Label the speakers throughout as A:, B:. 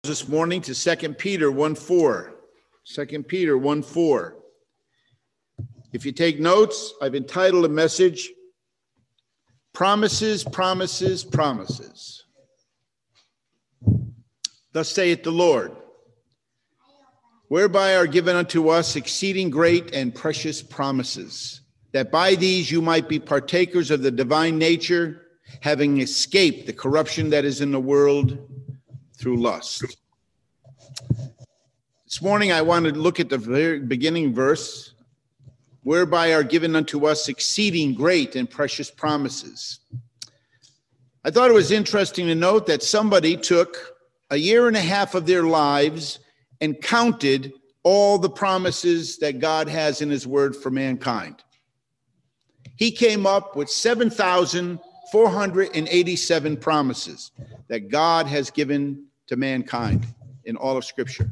A: This morning to 2 Peter 1:4. 2 Peter 1:4. If you take notes, I've entitled a message, Promises, Promises, Promises. Thus saith the Lord, whereby are given unto us exceeding great and precious promises, that by these you might be partakers of the divine nature, having escaped the corruption that is in the world through lust. This morning I want to look at the very beginning verse, whereby are given unto us exceeding great and precious promises. I thought it was interesting to note that somebody took a year and a half of their lives and counted all the promises that God has in his word for mankind. He came up with 7,487 promises that God has given to mankind in all of Scripture.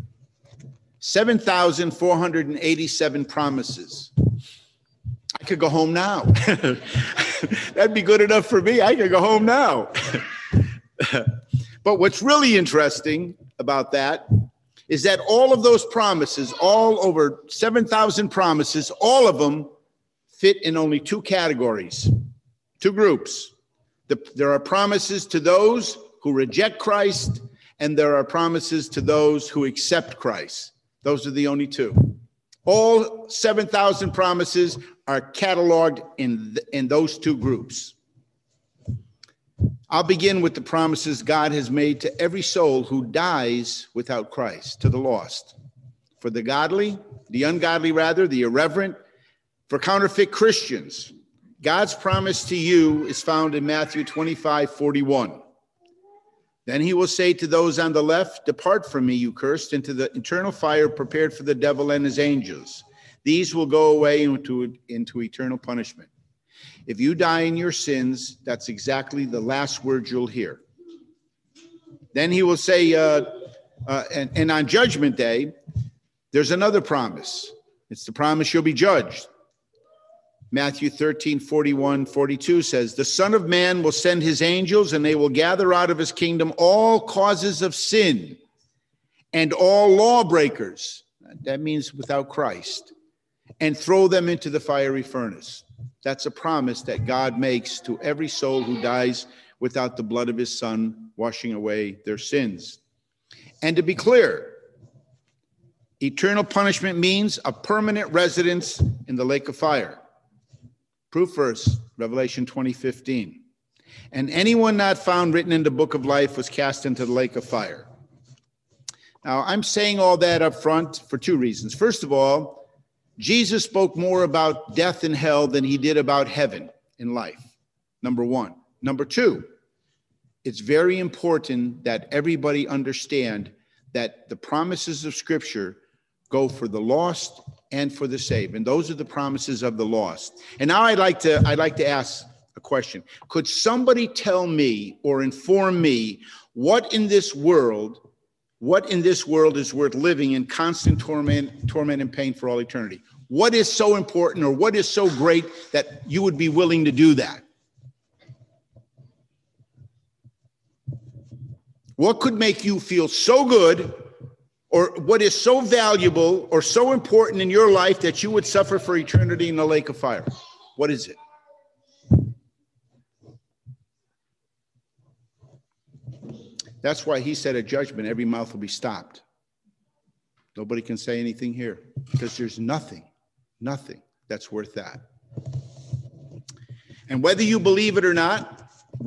A: 7,487 promises. I could go home now. That'd be good enough for me. I could go home now. But what's really interesting about that is that all of those promises, all over 7,000 promises, all of them fit in only two categories, two groups. There are promises to those who reject Christ, and there are promises to those who accept Christ. Those are the only two. All 7,000 promises are cataloged in those two groups. I'll begin with the promises God has made to every soul who dies without Christ, to the lost. For the godly, the ungodly rather, the irreverent, for counterfeit Christians, God's promise to you is found in Matthew 25:41. Then he will say to those on the left, depart from me, you cursed, into the eternal fire prepared for the devil and his angels. These will go away into eternal punishment. If you die in your sins, that's exactly the last word you'll hear. Then he will say, and on Judgment Day, there's another promise. It's the promise you'll be judged. Matthew 13:41-42 says, the Son of Man will send his angels, and they will gather out of his kingdom all causes of sin and all lawbreakers. That means without Christ, and throw them into the fiery furnace. That's a promise that God makes to every soul who dies without the blood of his Son washing away their sins. And to be clear, eternal punishment means a permanent residence in the lake of fire. Proof verse, Revelation 20:15. And anyone not found written in the book of life was cast into the lake of fire. Now, I'm saying all that up front for two reasons. First of all, Jesus spoke more about death and hell than he did about heaven in life, number one. Number two, it's very important that everybody understand that the promises of Scripture go for the lost and for the saved. And those are the promises of the lost. And now I'd like to ask a question. Could somebody tell me or inform me what in this world is worth living in constant torment and pain for all eternity? What is so important or what is so great that you would be willing to do that? What could make you feel so good, or what is so valuable or so important in your life that you would suffer for eternity in the lake of fire? What is it? That's why he said at judgment, every mouth will be stopped. Nobody can say anything here because there's nothing that's worth that. And whether you believe it or not,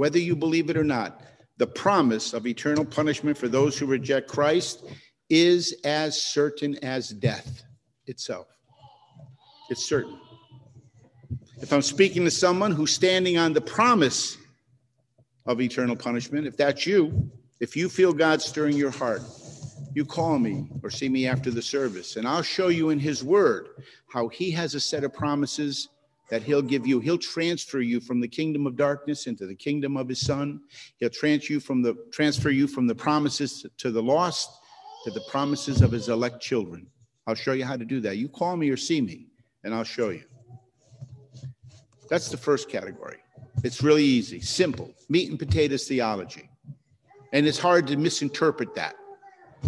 A: the promise of eternal punishment for those who reject Christ is as certain as death itself. It's certain. If I'm speaking to someone who's standing on the promise of eternal punishment, if that's you, if you feel God stirring your heart, you call me or see me after the service, and I'll show you in his word how he has a set of promises that he'll give you. He'll transfer you from the kingdom of darkness into the kingdom of his Son. He'll transfer you from the promises to the lost to the promises of his elect children. I'll show you how to do that. You call me or see me, and I'll show you. That's the first category. It's really easy, simple, meat and potatoes theology. And it's hard to misinterpret that.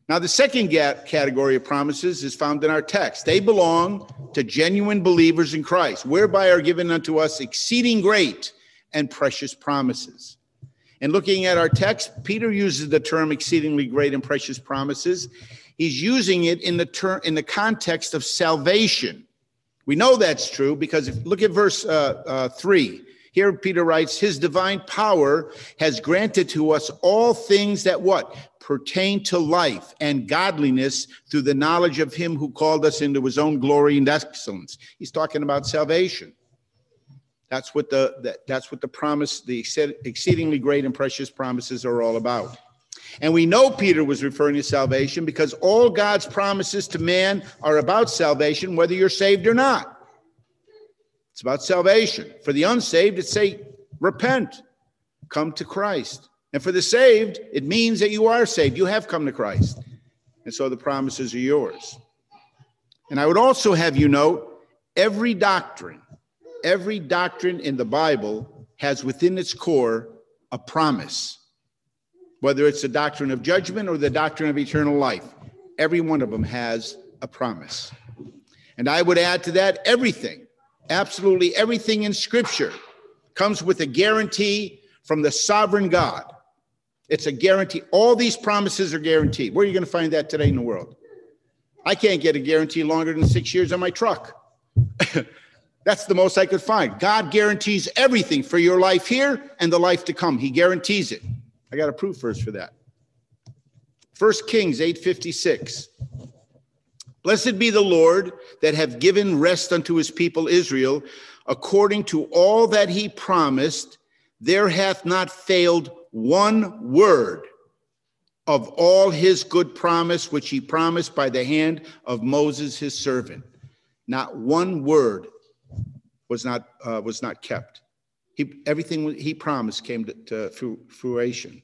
A: Now, the second category of promises is found in our text. They belong to genuine believers in Christ, whereby are given unto us exceeding great and precious promises. And looking at our text, Peter uses the term exceedingly great and precious promises. He's using it in the context of salvation. We know that's true because look at verse 3. Here Peter writes, his divine power has granted to us all things that what? Pertain to life and godliness through the knowledge of him who called us into his own glory and excellence. He's talking about salvation. That's what the promise, the exceedingly great and precious promises are all about. And we know Peter was referring to salvation because all God's promises to man are about salvation, whether you're saved or not. It's about salvation. For the unsaved, it's say, repent, come to Christ. And for the saved, it means that you are saved. You have come to Christ. And so the promises are yours. And I would also have you note, every doctrine in the Bible has within its core a promise. Whether it's the doctrine of judgment or the doctrine of eternal life, every one of them has a promise. And I would add to that everything, absolutely everything in Scripture comes with a guarantee from the sovereign God. It's a guarantee. All these promises are guaranteed. Where are you going to find that today in the world? I can't get a guarantee longer than 6 years on my truck. That's the most I could find. God guarantees everything for your life here and the life to come. He guarantees it. I got a proof verse for that. 1 Kings 8:56. Blessed be the Lord that have given rest unto his people Israel, according to all that he promised. There hath not failed one word of all his good promise, which he promised by the hand of Moses his servant. Not one word was not kept. Everything he promised came to fruition.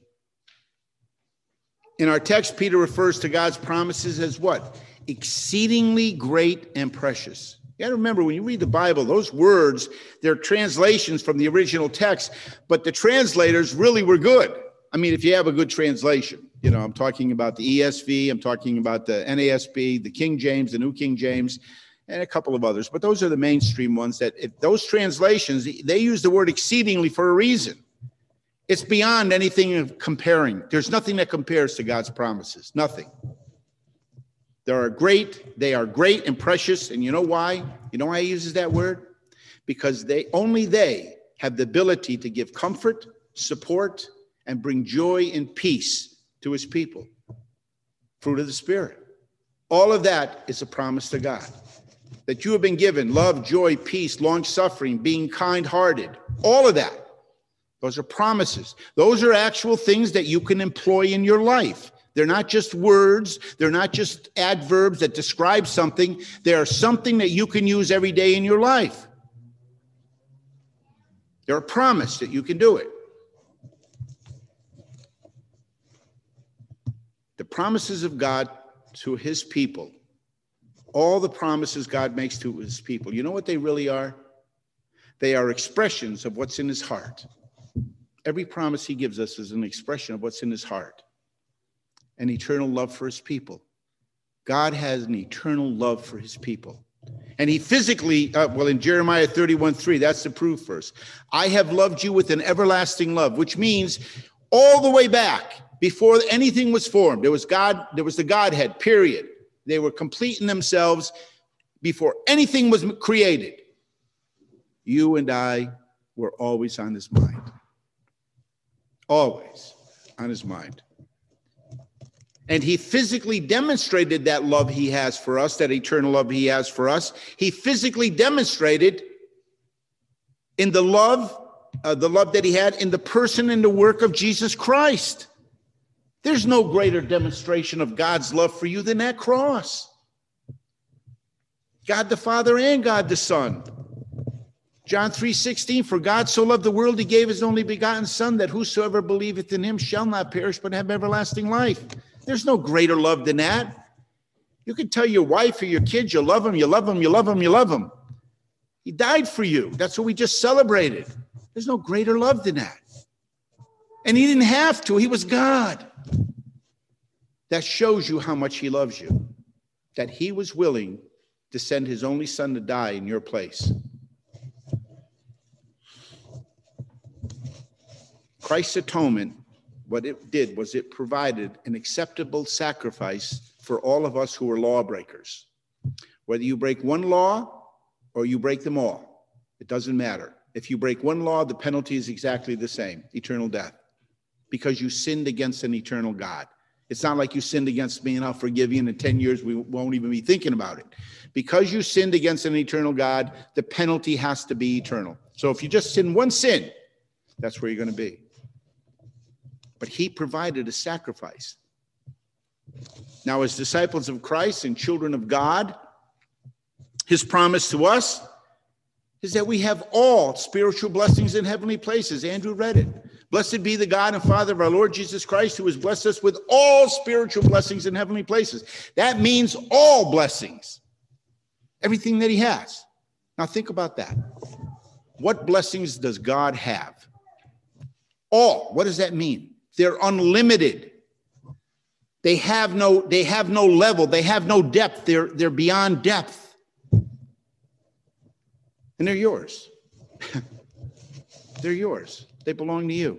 A: In our text, Peter refers to God's promises as what? Exceedingly great and precious. You got to remember, when you read the Bible, those words, they're translations from the original text, but the translators really were good. I mean, if you have a good translation, I'm talking about the ESV, I'm talking about the NASB, the King James, the New King James, and a couple of others. But those are the mainstream ones those translations, they use the word exceedingly for a reason. It's beyond anything of comparing. There's nothing that compares to God's promises. Nothing. They are great and precious. And you know why? You know why he uses that word? Because they have the ability to give comfort, support, and bring joy and peace to his people. Fruit of the Spirit. All of that is a promise to God. That you have been given love, joy, peace, long-suffering, being kind-hearted. All of that. Those are promises. Those are actual things that you can employ in your life. They're not just words. They're not just adverbs that describe something. They are something that you can use every day in your life. They're a promise that you can do it. The promises of God to his people, all the promises God makes to his people, you know what they really are? They are expressions of what's in his heart. Every promise he gives us is an expression of what's in his heart. An eternal love for his people. God has an eternal love for his people. And he physically, in Jeremiah 31:3, that's the proof verse. I have loved you with an everlasting love, which means all the way back, before anything was formed, there was God, there was the Godhead, period. They were complete in themselves before anything was created. You and I were always on his mind. Always on his mind. And he physically demonstrated that love he has for us, that eternal love he has for us. He physically demonstrated in the love that he had in the person and the work of Jesus Christ. There's no greater demonstration of God's love for you than that cross. God the Father and God the Son. John 3:16, for God so loved the world, he gave his only begotten Son, that whosoever believeth in him shall not perish, but have everlasting life. There's no greater love than that. You can tell your wife or your kids you love them, you love them, you love them, you love them. He died for you. That's what we just celebrated. There's no greater love than that. And he didn't have to. He was God. That shows you how much he loves you, that he was willing to send his only son to die in your place. Christ's atonement, what it did was it provided an acceptable sacrifice for all of us who are lawbreakers. Whether you break one law or you break them all, it doesn't matter. If you break one law, the penalty is exactly the same, eternal death, because you sinned against an eternal God. It's not like you sinned against me and I'll forgive you, and in 10 years we won't even be thinking about it. Because you sinned against an eternal God, the penalty has to be eternal. So if you just sin one sin, that's where you're going to be. But he provided a sacrifice. Now, as disciples of Christ and children of God, his promise to us is that we have all spiritual blessings in heavenly places. Andrew read it. Blessed be the God and Father of our Lord Jesus Christ, who has blessed us with all spiritual blessings in heavenly places. That means all blessings, everything that he has. Now think about that. What blessings does God have? All. What does that mean? They're unlimited. They have no level. They have no depth. They're beyond depth. And they're yours. They're yours. They belong to you.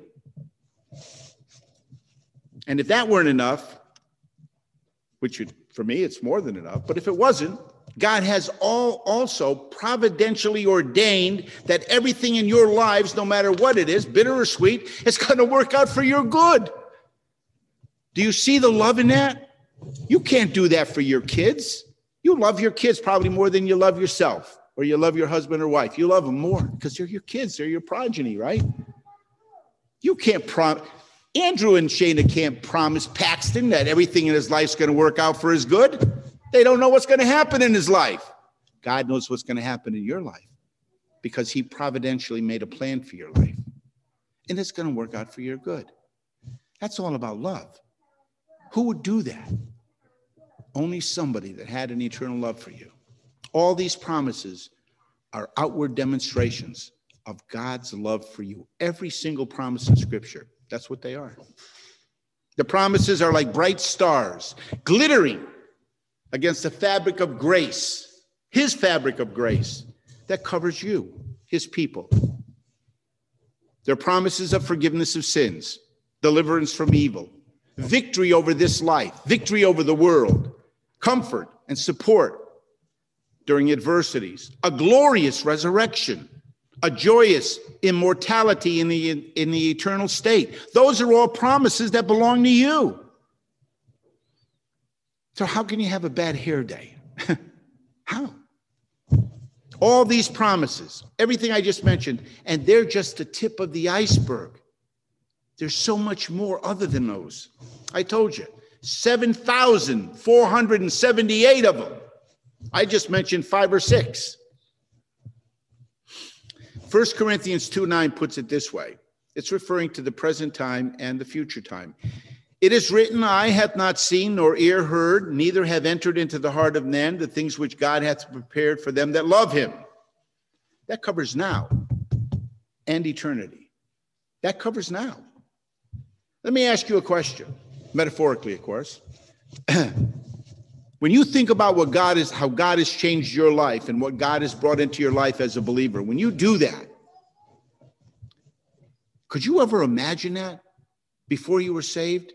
A: And if that weren't enough, which for me, it's more than enough, but if it wasn't, God has also providentially ordained that everything in your lives, no matter what it is, bitter or sweet, is going to work out for your good. Do you see the love in that? You can't do that for your kids. You love your kids probably more than you love yourself, or you love your husband or wife. You love them more because they're your kids. They're your progeny, right? You can't Andrew and Shana can't promise Paxton that everything in his life is going to work out for his good. They don't know what's going to happen in his life. God knows what's going to happen in your life because he providentially made a plan for your life. And it's going to work out for your good. That's all about love. Who would do that? Only somebody that had an eternal love for you. All these promises are outward demonstrations of God's love for you. Every single promise in Scripture, that's what they are. The promises are like bright stars, glittering against the fabric of grace, his fabric of grace that covers you, his people. They're promises of forgiveness of sins, deliverance from evil, victory over this life, victory over the world, comfort and support during adversities, a glorious resurrection, a joyous immortality in the eternal state. Those are all promises that belong to you. So how can you have a bad hair day? How? All these promises, everything I just mentioned, and they're just the tip of the iceberg. There's so much more other than those. I told you, 7,478 of them. I just mentioned 5 or 6. 1 Corinthians 2:9 puts it this way. It's referring to the present time and the future time. It is written, eye hath not seen, nor ear heard, neither have entered into the heart of man the things which God hath prepared for them that love him. That covers now and eternity. That covers now. Let me ask you a question, metaphorically, of course. When you think about what God is, how God has changed your life and what God has brought into your life as a believer, when you do that, could you ever imagine that before you were saved?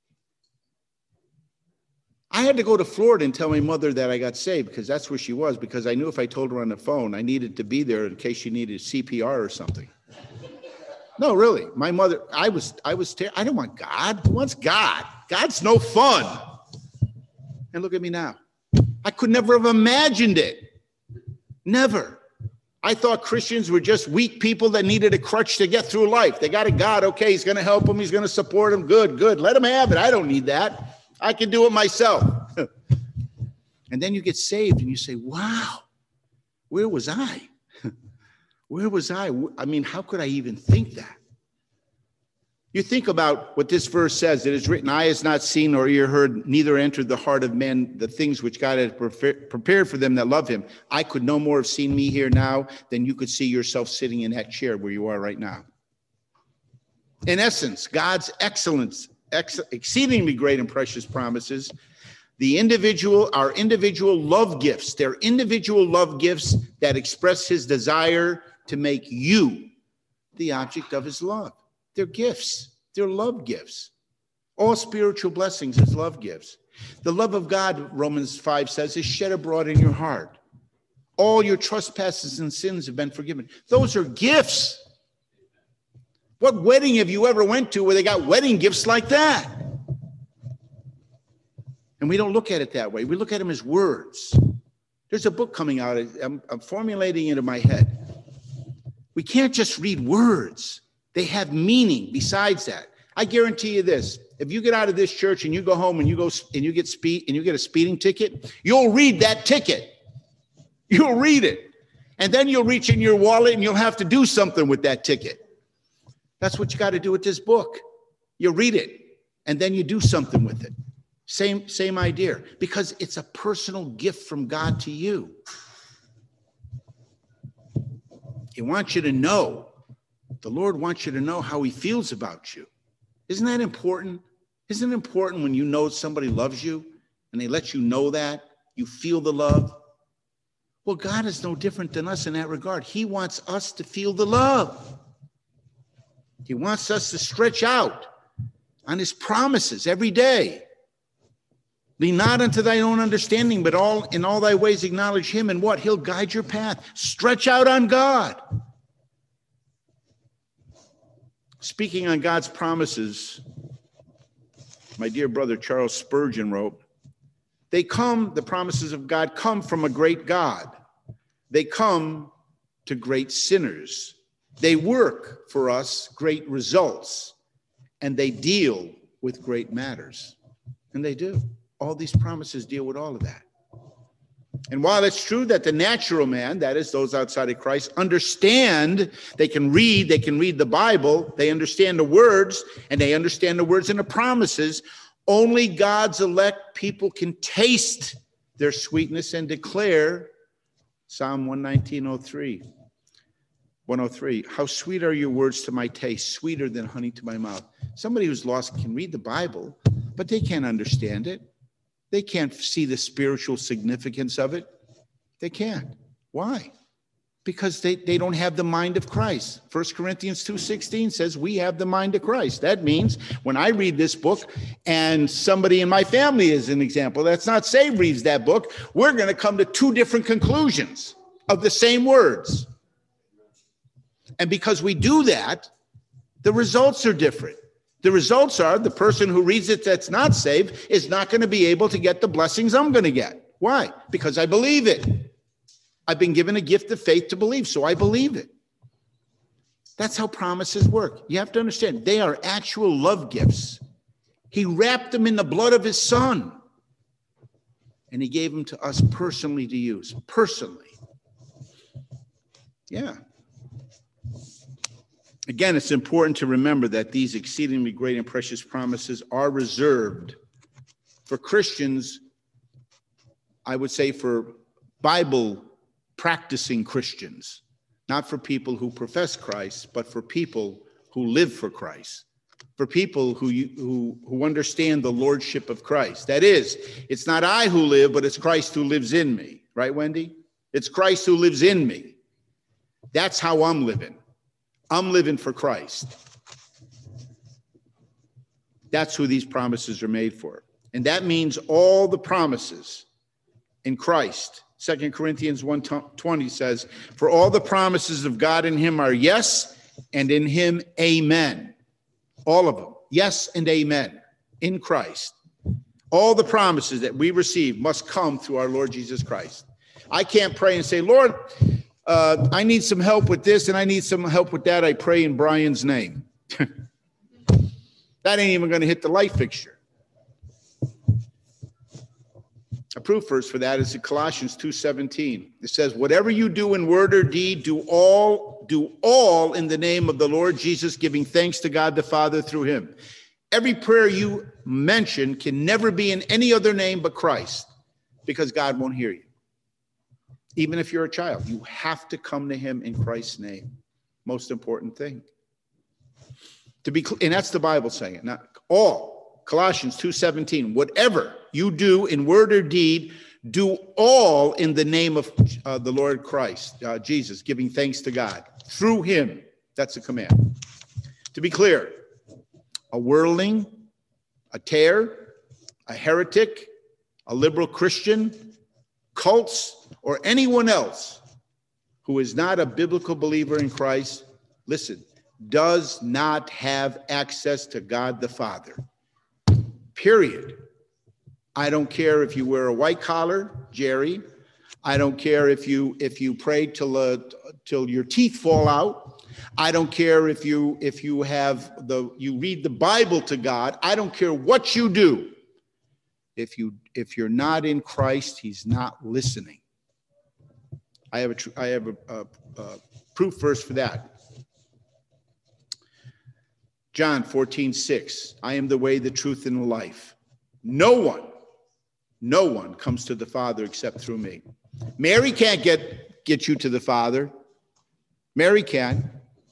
A: I had to go to Florida and tell my mother that I got saved because that's where she was, because I knew if I told her on the phone, I needed to be there in case she needed CPR or something. No, really. My mother, I don't want God. Who wants God? God's no fun. And look at me now. I could never have imagined it. Never. I thought Christians were just weak people that needed a crutch to get through life. They got a God. Okay, he's going to help them. He's going to support them. Good, good. Let him have it. I don't need that. I can do it myself. And then you get saved and you say, wow, where was I? Where was I? I mean, how could I even think that? You think about what this verse says. It is written, eye has not seen nor ear heard, neither entered the heart of men the things which God had prepared for them that love him. I could no more have seen me here now than you could see yourself sitting in that chair where you are right now. In essence, God's excellence exceedingly great and precious promises, our individual love gifts. They're individual love gifts that express his desire to make you the object of his love. They're gifts. They're love gifts. All spiritual blessings is love gifts. The love of God, Romans 5 says, is shed abroad in your heart. All your trespasses and sins have been forgiven. Those are gifts. What wedding have you ever went to where they got wedding gifts like that? And we don't look at it that way. We look at them as words. There's a book coming out. I'm formulating it in my head. We can't just read words. They have meaning besides that. I guarantee you this. If you get out of this church and you go home and you get a speeding ticket, you'll read that ticket. You'll read it. And then you'll reach in your wallet and you'll have to do something with that ticket. That's what you got to do with this book. You read it and then you do something with it. Same idea, because it's a personal gift from God to you. He wants you to know. The Lord wants you to know how he feels about you. Isn't that important? Isn't it important when you know somebody loves you and they let you know that? You feel the love? Well, God is no different than us in that regard. He wants us to feel the love. He wants us to stretch out on his promises every day. Lean not unto thy own understanding, but in all thy ways acknowledge him, and what? He'll guide your path. Stretch out on God. Speaking on God's promises, my dear brother Charles Spurgeon wrote, the promises of God come from a great God. They come to great sinners. They work for us great results, and they deal with great matters. And they do. All these promises deal with all of that. And while it's true that the natural man, that is those outside of Christ, understand, they can read the Bible, they understand the words, and they understand the words and the promises, only God's elect people can taste their sweetness and declare, Psalm 103, how sweet are your words to my taste, sweeter than honey to my mouth. Somebody who's lost can read the Bible, but they can't understand it. They can't see the spiritual significance of it. They can't. Why? Because they don't have the mind of Christ. 1 Corinthians 2:16 says we have the mind of Christ. That means when I read this book and somebody in my family, as an example, that's not saved, reads that book, we're going to come to two different conclusions of the same words. And because we do that, the results are different. The results are the person who reads it that's not saved is not going to be able to get the blessings I'm going to get. Why? Because I believe it. I've been given a gift of faith to believe, so I believe it. That's how promises work. You have to understand, they are actual love gifts. He wrapped them in the blood of his son, and he gave them to us personally to use. Personally. Yeah. Again, it's important to remember that these exceedingly great and precious promises are reserved for Christians, I would say for Bible practicing Christians, not for people who profess Christ, but for people who live for Christ, for people who understand the lordship of Christ. That is, it's not I who live, but it's Christ who lives in me. Right, Wendy? It's Christ who lives in me. That's how I'm living. I'm living for Christ. That's who these promises are made for. And that means all the promises in Christ. 2 Corinthians 1:20 says, for all the promises of God in him are yes, and in him amen. All of them. Yes and amen in Christ. All the promises that we receive must come through our Lord Jesus Christ. I can't pray and say, Lord, I need some help with this and I need some help with that. I pray in Brian's name. That ain't even going to hit the light fixture. A proof verse for that is in Colossians 2:17. It says, whatever you do in word or deed, do all in the name of the Lord Jesus, giving thanks to God the Father through him. Every prayer you mention can never be in any other name but Christ, because God won't hear you. Even if you're a child, you have to come to him in Christ's name. Most important thing. And that's the Bible saying it, not all. Colossians 2:17, whatever you do in word or deed, do all in the name of the Lord Christ, Jesus, giving thanks to God through him. That's a command. To be clear, a worldling, a tare, a heretic, a liberal Christian, cults, or anyone else who is not a biblical believer in Christ, listen, does not have access to God the Father. Period. I don't care if you wear a white collar, Jerry. I don't care if you pray till your teeth fall out. I don't care if you read the Bible to God. I don't care what you do. If you're not in Christ, he's not listening. I have a proof verse for that. John 14:6. I am the way, the truth, and the life. No one comes to the Father except through me. Mary can't get you to the Father. Mary can.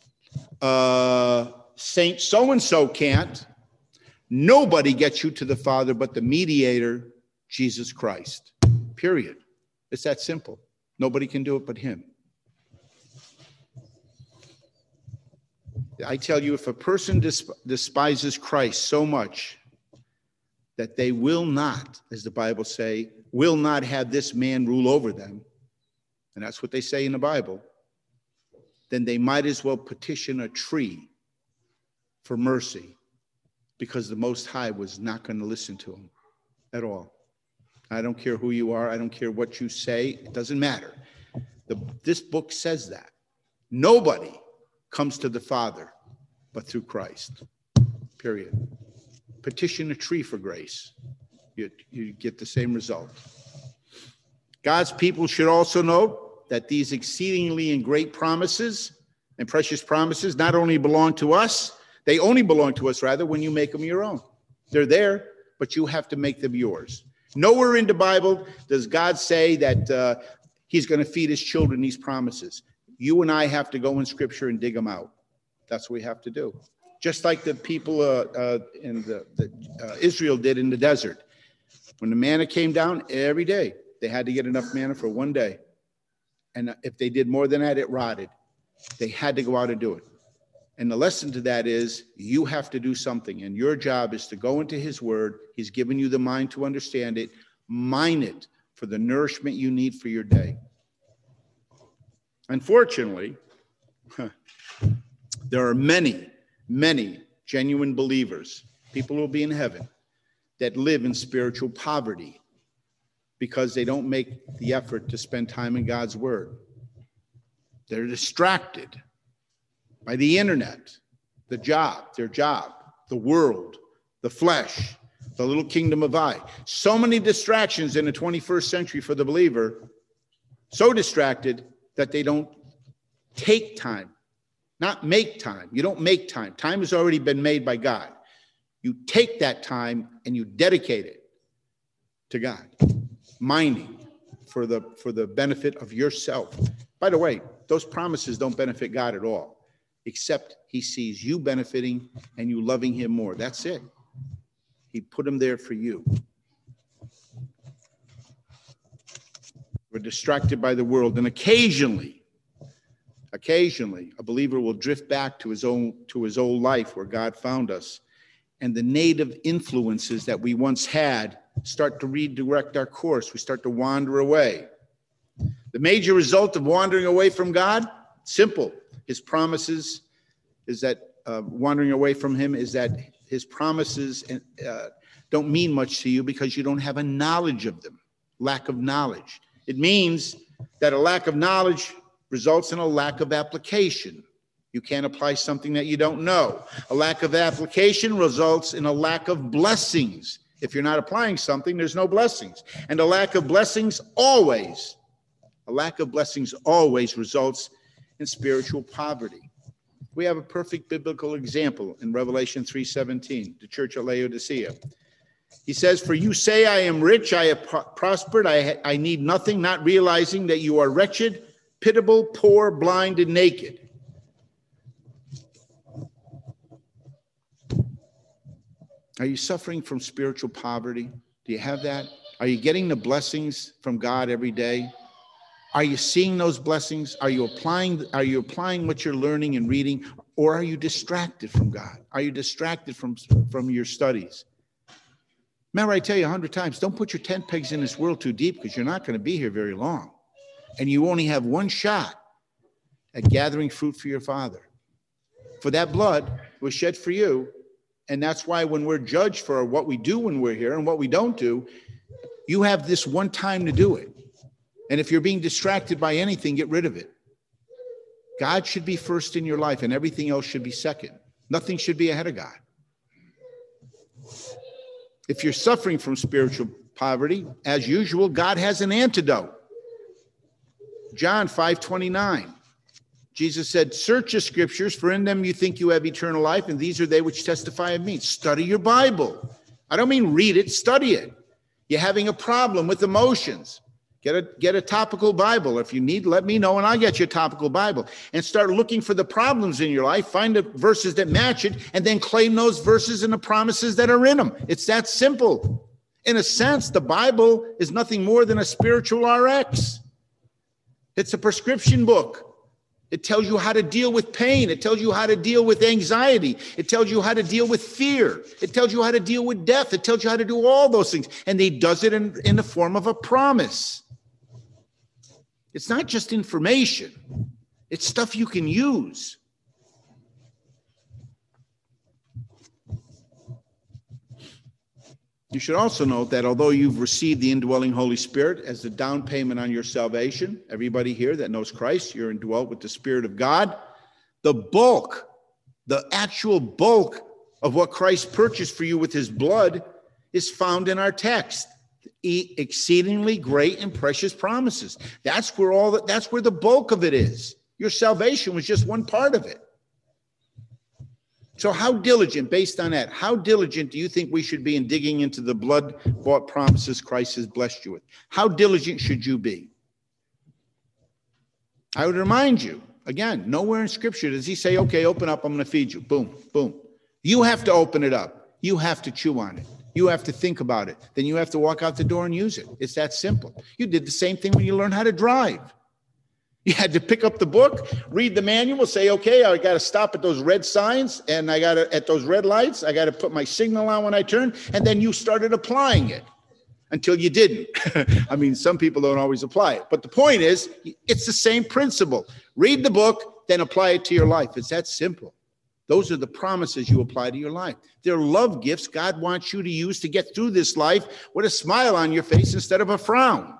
A: Saint so-and-so can't. Nobody gets you to the Father but the mediator, Jesus Christ. Period. It's that simple. Nobody can do it but him. I tell you, if a person despises Christ so much that they will not, as the Bible say, will not have this man rule over them, and that's what they say in the Bible, then they might as well petition a tree for mercy, because the Most High was not going to listen to him at all. I don't care who you are. I don't care what you say. It doesn't matter. This book says that. Nobody comes to the Father but through Christ. Period. Petition a tree for grace. You get the same result. God's people should also know that these exceedingly and great promises and precious promises not only belong to us, they only belong to us, rather, when you make them your own. They're there, but you have to make them yours. Nowhere in the Bible does God say that he's going to feed his children these promises. You and I have to go in Scripture and dig them out. That's what we have to do. Just like the people in Israel did in the desert. When the manna came down every day, they had to get enough manna for one day. And if they did more than that, it rotted. They had to go out and do it. And the lesson to that is you have to do something. And your job is to go into his word. He's given you the mind to understand it. Mine it for the nourishment you need for your day. Unfortunately, there are many genuine believers, people who will be in heaven, that live in spiritual poverty because they don't make the effort to spend time in God's word. They're distracted by the internet, their job, the world, the flesh, the little kingdom of I. So many distractions in the 21st century for the believer, so distracted that they don't take time, not make time. You don't make time. Time has already been made by God. You take that time and you dedicate it to God, mining for the benefit of yourself. By the way, those promises don't benefit God at all, except he sees you benefiting and you loving him more. That's it. He put them there for you. We're distracted by the world, and occasionally, a believer will drift back to his old life where God found us, and the native influences that we once had start to redirect our course. We start to wander away. The major result of wandering away from God, simple. His promises is that wandering away from him is that his promises don't mean much to you because you don't have a knowledge of them, lack of knowledge. It means that a lack of knowledge results in a lack of application. You can't apply something that you don't know. A lack of application results in a lack of blessings. If you're not applying something, there's no blessings. And a lack of blessings always results in spiritual poverty. We have a perfect biblical example in Revelation 3:17, the church at Laodicea. He says, "For you say, I am rich, I have prospered, I need nothing, not realizing that you are wretched, pitiable, poor, blind, and naked." Are you suffering from spiritual poverty? Do you have that? Are you getting the blessings from God every day? Are you seeing those blessings? Are you applying what you're learning and reading? Or are you distracted from God? Are you distracted from your studies? Remember, I tell you 100 times, don't put your tent pegs in this world too deep, because you're not going to be here very long. And you only have one shot at gathering fruit for your Father. For that blood was shed for you. And that's why when we're judged for what we do when we're here and what we don't do, you have this one time to do it. And if you're being distracted by anything, get rid of it. God should be first in your life, and everything else should be second. Nothing should be ahead of God. If you're suffering from spiritual poverty, as usual, God has an antidote. John 5:29. Jesus said, search the scriptures, for in them you think you have eternal life, and these are they which testify of me. Study your Bible. I don't mean read it, study it. You're having a problem with emotions. Get a topical Bible. If you need, let me know, and I'll get you a topical Bible. And start looking for the problems in your life, find the verses that match it, and then claim those verses and the promises that are in them. It's that simple. In a sense, the Bible is nothing more than a spiritual RX. It's a prescription book. It tells you how to deal with pain. It tells you how to deal with anxiety. It tells you how to deal with fear. It tells you how to deal with death. It tells you how to do all those things. And he does it in the form of a promise. It's not just information. It's stuff you can use. You should also note that although you've received the indwelling Holy Spirit as the down payment on your salvation, everybody here that knows Christ, you're indwelt with the Spirit of God. The actual bulk of what Christ purchased for you with his blood is found in our text. Exceedingly great and precious promises. That's where the bulk of it is. Your salvation was just one part of it. So how diligent, based on that, how diligent do you think we should be in digging into the blood-bought promises Christ has blessed you with? How diligent should you be? I would remind you, again, nowhere in Scripture does he say, okay, open up, I'm going to feed you. Boom, boom. You have to open it up. You have to chew on it. You have to think about it. Then you have to walk out the door and use it. It's that simple. You did the same thing when you learned how to drive. You had to pick up the book, read the manual, say, okay, I got to stop at those red signs, and at those red lights, I got to put my signal on when I turn, and then you started applying it until you didn't. I mean, some people don't always apply it, but the point is, it's the same principle. Read the book, then apply it to your life. It's that simple. Those are the promises you apply to your life. They're love gifts God wants you to use to get through this life with a smile on your face instead of a frown.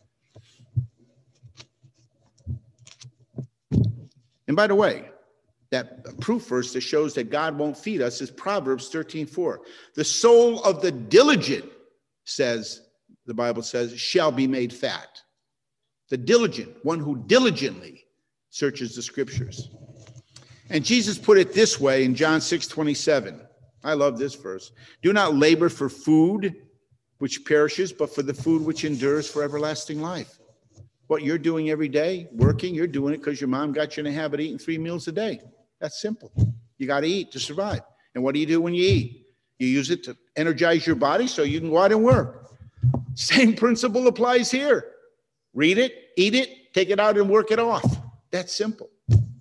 A: And by the way, that proof verse that shows that God won't feed us is Proverbs 13:4. The soul of the diligent, the Bible says, shall be made fat. The diligent, one who diligently searches the scriptures. And Jesus put it this way in John 6:27. I love this verse. Do not labor for food which perishes, but for the food which endures for everlasting life. What you're doing every day, working, you're doing it because your mom got you in the habit of eating 3 meals a day. That's simple. You got to eat to survive. And what do you do when you eat? You use it to energize your body so you can go out and work. Same principle applies here. Read it, eat it, take it out and work it off. That's simple.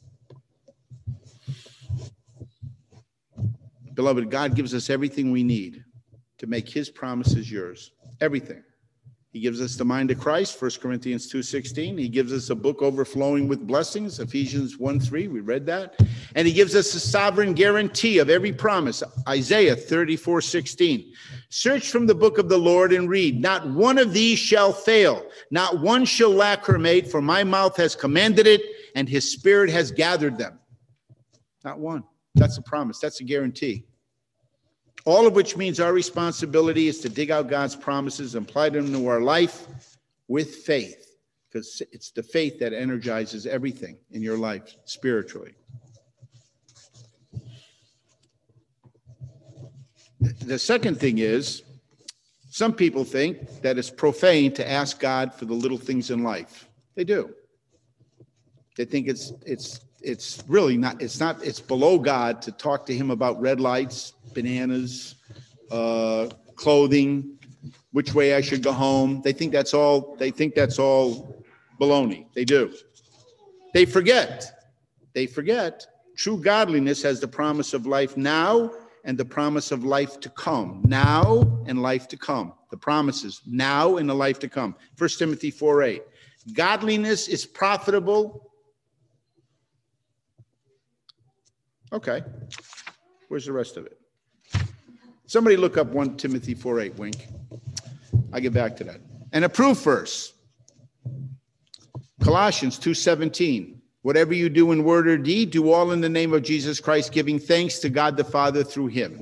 A: Beloved, God gives us everything we need to make his promises yours. Everything. He gives us the mind of Christ, 1 Corinthians 2:16. He gives us a book overflowing with blessings, Ephesians 1:3. We read that. And he gives us a sovereign guarantee of every promise, Isaiah 34:16. Search from the book of the Lord and read. Not one of these shall fail. Not one shall lack her mate, for my mouth has commanded it, and his spirit has gathered them. Not one. That's a promise. That's a guarantee. All of which means our responsibility is to dig out God's promises and apply them to our life with faith, because it's the faith that energizes everything in your life spiritually. The second thing is, some people think that it's profane to ask God for the little things in life. They do. They think it's really not, it's below God to talk to him about red lights, bananas, clothing, which way I should go home. They think that's all baloney. They do. They forget true godliness has the promise of life now and the promise of life to come. Now and life to come. The promises now and the life to come. 1 Timothy 4:8. Godliness is profitable. Okay. Where's the rest of it? Somebody look up 1 Timothy 4:8, Wink. I'll get back to that. And a proof verse. Colossians 2:17. Whatever you do in word or deed, do all in the name of Jesus Christ, giving thanks to God the Father through him.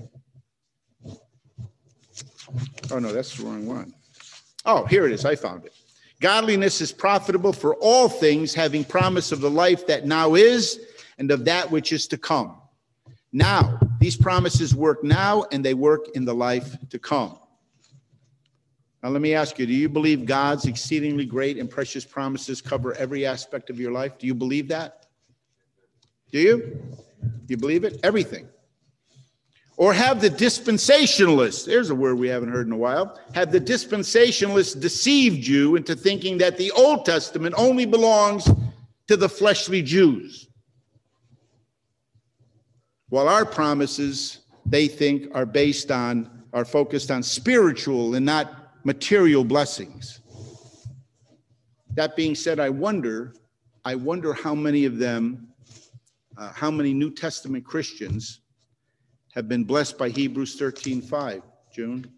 A: Oh, no, that's the wrong one. Oh, here it is. I found it. Godliness is profitable for all things, having promise of the life that now is and of that which is to come. Now, these promises work now and they work in the life to come. Now, let me ask you, do you believe God's exceedingly great and precious promises cover every aspect of your life? Do you believe that? Do you? Do you believe it? Everything. Or have the dispensationalists, there's a word we haven't heard in a while, have the dispensationalists deceived you into thinking that the Old Testament only belongs to the fleshly Jews? While our promises, they think, are focused on spiritual and not material blessings. That being said, I wonder how many of them, how many New Testament Christians have been blessed by Hebrews 13:5. June.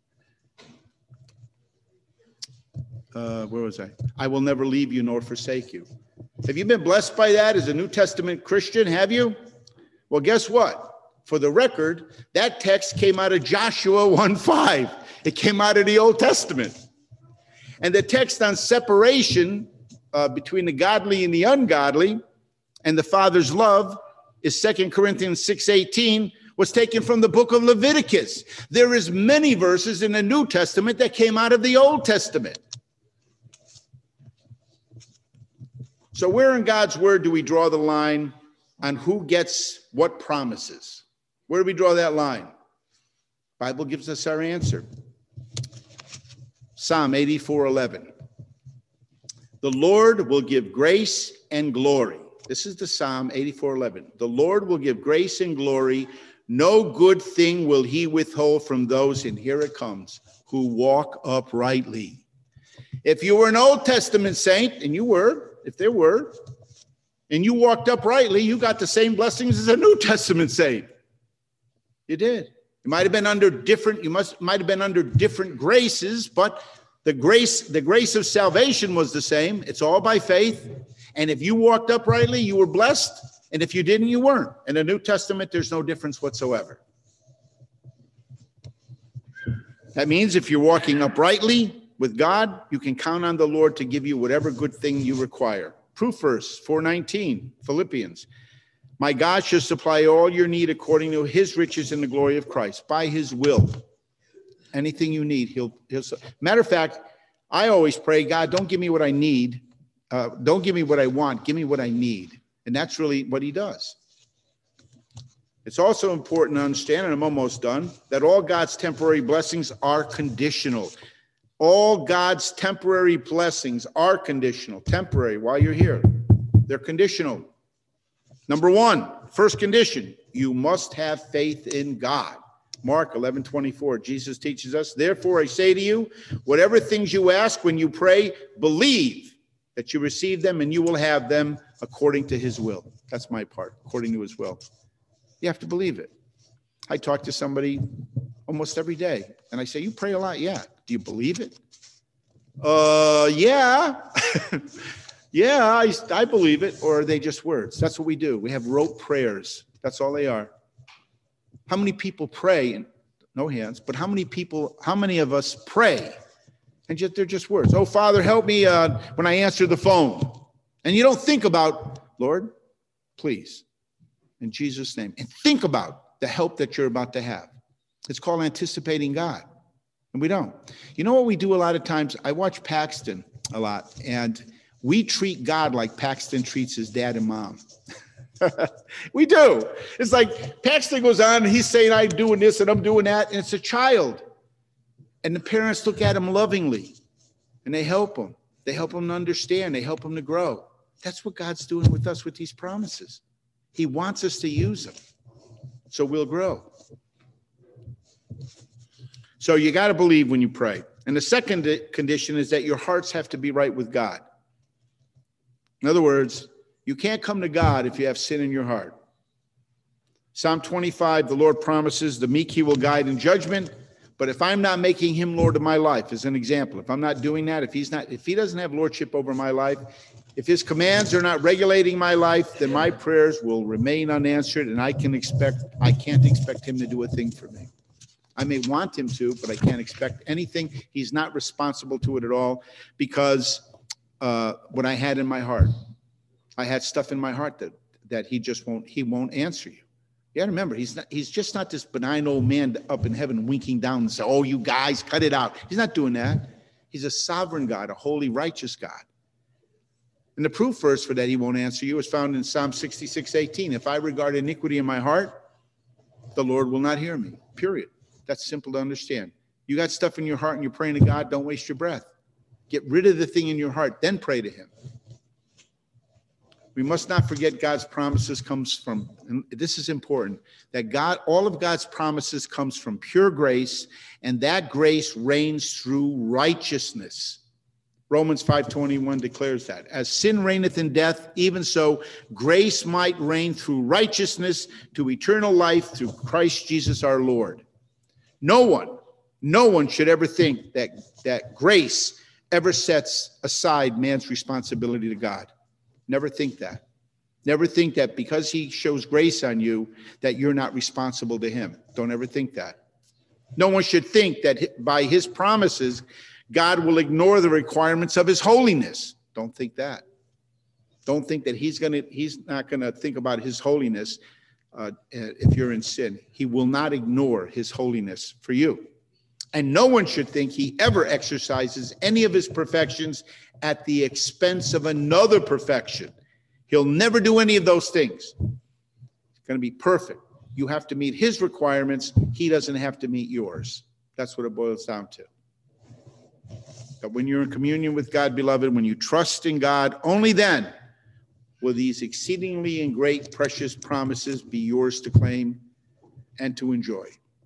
A: Where was I? I will never leave you nor forsake you. Have you been blessed by that as a New Testament Christian? Have you? Well, guess what? For the record, that text came out of Joshua 1:5. It came out of the Old Testament. And the text on separation between the godly and the ungodly and the Father's love is 2 Corinthians 6:18, was taken from the book of Leviticus. There is many verses in the New Testament that came out of the Old Testament. So where in God's word do we draw the line on who gets what promises? Where do we draw that line? The Bible gives us our answer. Psalm 84:11. The Lord will give grace and glory. This is the Psalm 84:11. The Lord will give grace and glory. No good thing will he withhold from those, and here it comes, who walk uprightly. If you were an Old Testament saint, and you were, if there were, and you walked uprightly, you got the same blessings as a New Testament saint. You did. You might have been under different, might have been under different graces, but the grace of salvation was the same. It's all by faith. And if you walked uprightly, you were blessed. And if you didn't, you weren't. In the New Testament, there's no difference whatsoever. That means if you're walking uprightly with God, you can count on the Lord to give you whatever good thing you require. Proof verse 4:19, Philippians. My God shall supply all your need according to his riches in the glory of Christ, by his will. Anything you need, he'll. Matter of fact, I always pray, God, don't give me what I need. Don't give me what I want. Give me what I need. And that's really what he does. It's also important to understand, and I'm almost done, that all God's temporary blessings are conditional. All God's temporary blessings are conditional, temporary while you're here. They're conditional. Number one, first condition, you must have faith in God. Mark 11:24, Jesus teaches us, therefore I say to you, whatever things you ask when you pray, believe that you receive them and you will have them according to his will. That's my part, according to his will. You have to believe it. I talk to somebody almost every day, and I say, you pray a lot? Yeah. Do you believe it? Yeah. Yeah, I believe it. Or are they just words? That's what we do. We have rote prayers. That's all they are. How many people pray? And no hands, but how many of us pray? And yet they're just words. Oh, Father, help me when I answer the phone. And you don't think about, Lord, please, in Jesus' name. And think about the help that you're about to have. It's called anticipating God. And we don't. You know what we do a lot of times? I watch Paxton a lot, and we treat God like Paxton treats his dad and mom. We do. It's like Paxton goes on and he's saying, I'm doing this and I'm doing that. And it's a child. And the parents look at him lovingly and they help him. They help him to understand. They help him to grow. That's what God's doing with us with these promises. He wants us to use them so we'll grow. So you got to believe when you pray. And the second condition is that your hearts have to be right with God. In other words, you can't come to God if you have sin in your heart. Psalm 25, the Lord promises, the meek he will guide in judgment. But if I'm not making him Lord of my life, as an example, if I'm not doing that, if he doesn't have lordship over my life, if his commands are not regulating my life, then my prayers will remain unanswered, and I can't expect him to do a thing for me. I may want him to, but I can't expect anything. He's not responsible to it at all, because what I had in my heart, I had stuff in my heart that he won't answer you. You got to remember, he's just not this benign old man up in heaven winking down and say, oh, you guys, cut it out. He's not doing that. He's a sovereign God, a holy, righteous God. And the proof verse for that he won't answer you is found in Psalm 66:18. If I regard iniquity in my heart, the Lord will not hear me, period. That's simple to understand. You got stuff in your heart and you're praying to God, don't waste your breath. Get rid of the thing in your heart, then pray to him. We must not forget God's promises comes from, and this is important, that all of God's promises comes from pure grace, and that grace reigns through righteousness. Romans 5:21 declares that. As sin reigneth in death, even so grace might reign through righteousness to eternal life through Christ Jesus our Lord. No one should ever think that grace ever sets aside man's responsibility to God. Never think that. Never think that because he shows grace on you that you're not responsible to him. Don't ever think that. No one should think that by his promises, God will ignore the requirements of his holiness. Don't think that. Don't think that he's not going to think about his holiness if you're in sin. He will not ignore his holiness for you. And no one should think he ever exercises any of his perfections at the expense of another perfection. He'll never do any of those things. It's going to be perfect. You have to meet his requirements. He doesn't have to meet yours. That's what it boils down to. But when you're in communion with God, beloved, when you trust in God, only then will these exceedingly and great precious promises be yours to claim and to enjoy.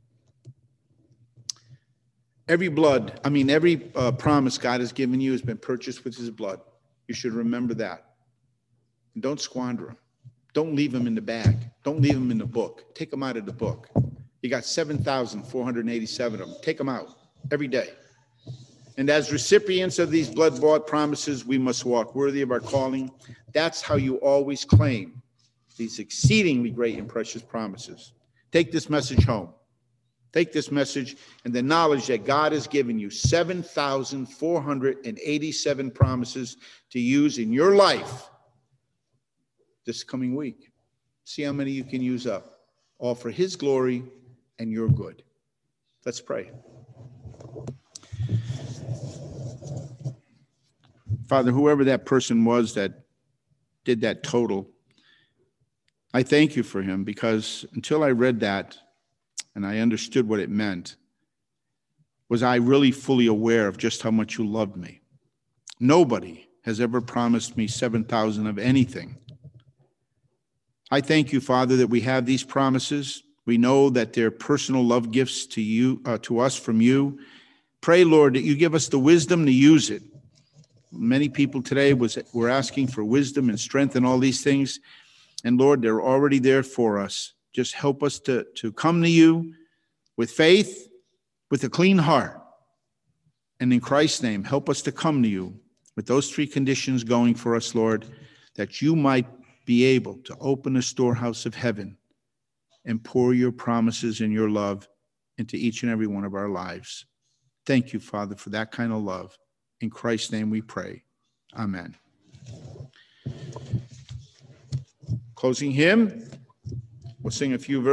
A: Every promise God has given you has been purchased with his blood. You should remember that. And don't squander them. Don't leave them in the bag. Don't leave them in the book. Take them out of the book. You got 7,487 of them. Take them out every day. And as recipients of these blood-bought promises, we must walk worthy of our calling. That's how you always claim these exceedingly great and precious promises. Take this message home. Take this message and the knowledge that God has given you 7,487 promises to use in your life this coming week. See how many you can use up, all for his glory and your good. Let's pray. Father, whoever that person was that did that total, I thank you for him, because until I read that and I understood what it meant, was I really fully aware of just how much you loved me. Nobody has ever promised me 7,000 of anything. I thank you, Father, that we have these promises. We know that they're personal love gifts to you, to us from you. Pray, Lord, that you give us the wisdom to use it. Many people today were asking for wisdom and strength and all these things. And Lord, they're already there for us. Just help us to come to you with faith, with a clean heart. And in Christ's name, help us to come to you with those three conditions going for us, Lord, that you might be able to open the storehouse of heaven and pour your promises and your love into each and every one of our lives. Thank you, Father, for that kind of love. In Christ's name we pray. Amen. Closing hymn, we'll sing a few verses.